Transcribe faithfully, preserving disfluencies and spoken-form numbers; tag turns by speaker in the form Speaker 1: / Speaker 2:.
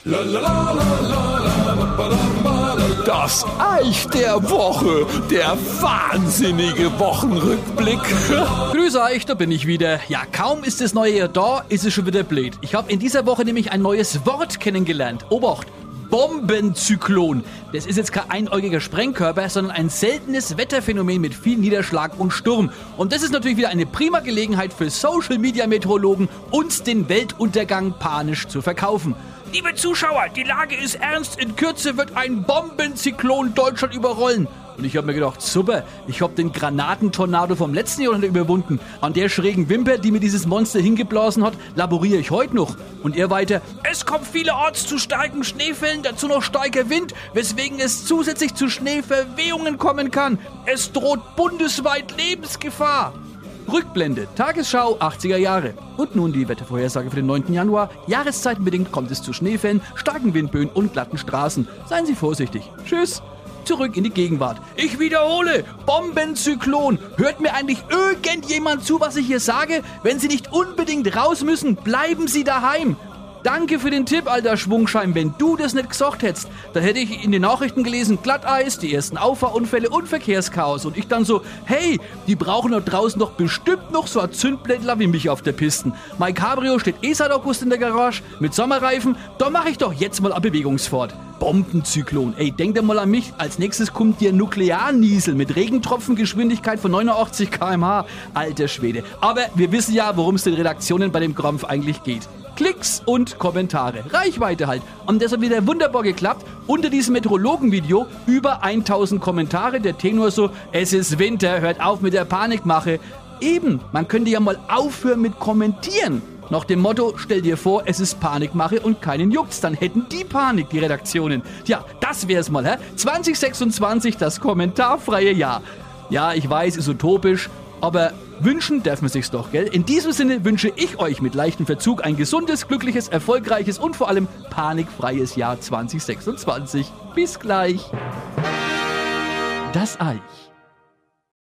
Speaker 1: Das Eich der Woche, der wahnsinnige Wochenrückblick.
Speaker 2: Grüß euch, da bin ich wieder. Ja, kaum ist das neue Jahr da, ist es schon wieder blöd. Ich habe in dieser Woche nämlich ein neues Wort kennengelernt. Obacht! Bombenzyklon. Das ist jetzt kein einäugiger Sprengkörper, sondern ein seltenes Wetterphänomen mit viel Niederschlag und Sturm. Und das ist natürlich wieder eine prima Gelegenheit für Social-Media-Meteorologen, uns den Weltuntergang panisch zu verkaufen. Liebe Zuschauer, die Lage ist ernst. In Kürze wird ein Bombenzyklon Deutschland überrollen. Und ich habe mir gedacht, super, ich habe den Granatentornado vom letzten Jahrhundert überwunden. An der schrägen Wimper, die mir dieses Monster hingeblasen hat, laboriere ich heute noch. Und er weiter, es kommt vielerorts zu starken Schneefällen, dazu noch starker Wind, weswegen es zusätzlich zu Schneeverwehungen kommen kann. Es droht bundesweit Lebensgefahr. Rückblende, Tagesschau achtziger Jahre. Und nun die Wettervorhersage für den neunten Januar. Jahreszeitenbedingt kommt es zu Schneefällen, starken Windböen und glatten Straßen. Seien Sie vorsichtig. Tschüss. Zurück in die Gegenwart. Ich wiederhole, Bombenzyklon. Hört mir eigentlich irgendjemand zu, was ich hier sage? Wenn Sie nicht unbedingt raus müssen, bleiben Sie daheim. Danke für den Tipp, alter Schwungschein. Wenn du das nicht gesagt hättest, dann hätte ich in den Nachrichten gelesen, Glatteis, die ersten Auffahrunfälle und Verkehrschaos. Und ich dann so, hey, die brauchen da draußen doch bestimmt noch so ein Zündblättler wie mich auf der Piste. Mein Cabrio steht eh seit August in der Garage mit Sommerreifen. Da mache ich doch jetzt mal eine Bewegungsfahrt. Bombenzyklon. Ey, denk dir mal an mich. Als nächstes kommt dir Nuklearniesel mit Regentropfengeschwindigkeit von neunundachtzig Kilometer pro Stunde. Alter Schwede. Aber wir wissen ja, worum es den Redaktionen bei dem Krampf eigentlich geht. Klicks und Kommentare. Reichweite halt. Und das hat wieder wunderbar geklappt. Unter diesem Meteorologenvideo über tausend Kommentare. Der Tenor so, es ist Winter, hört auf mit der Panikmache. Eben, man könnte ja mal aufhören mit Kommentieren. Nach dem Motto, stell dir vor, es ist Panikmache und keinen juckt's. Dann hätten die Panik, die Redaktionen. Tja, das wär's mal, hä? zwanzig sechsundzwanzig, das kommentarfreie Jahr. Ja, ich weiß, ist utopisch, aber wünschen darf man sich's doch, gell? In diesem Sinne wünsche ich euch mit leichtem Verzug ein gesundes, glückliches, erfolgreiches und vor allem panikfreies Jahr zwanzig sechsundzwanzig. Bis gleich. Das Eich.